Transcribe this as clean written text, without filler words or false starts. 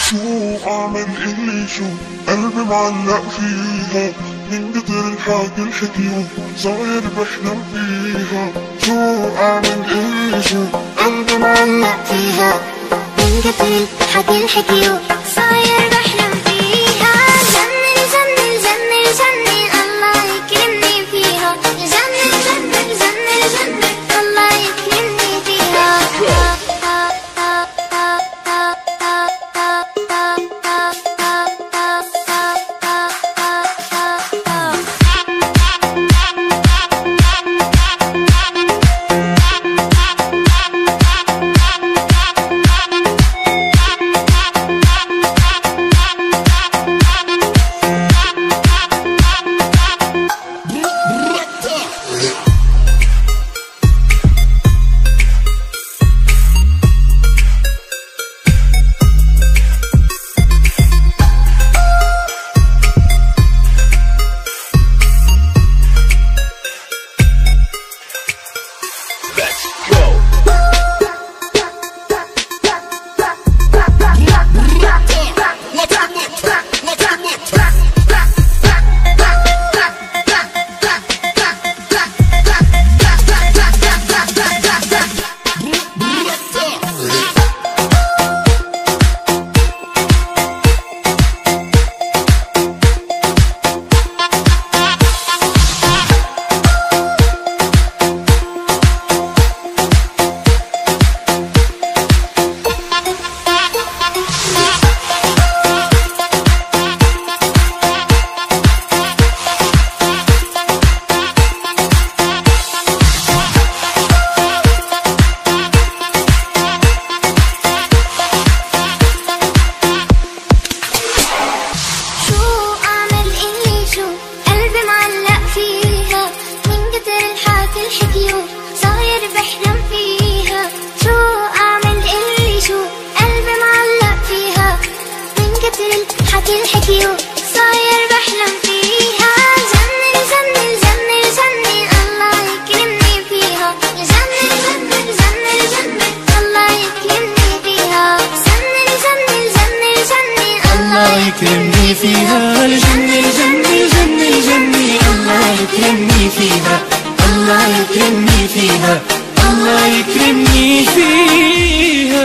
شو اعمل اللي شو قلبي معلق فيها، من قدر الحاجة الحكيو صاير بحلم فيها. شو اعمل اللي شو قلبي معلق فيها، من قدر الحاجة الحكيو صاير بحلم فيها. جنن جنن جنن جنن الله يكرمني فيها، جنن جنن جنن جنن الله يكرمني فيها. يكرمني فيها الجنة الجنة الجنة الجنة الله يكرمني فيها، الله يكرمني فيها، الله يكرمني فيها.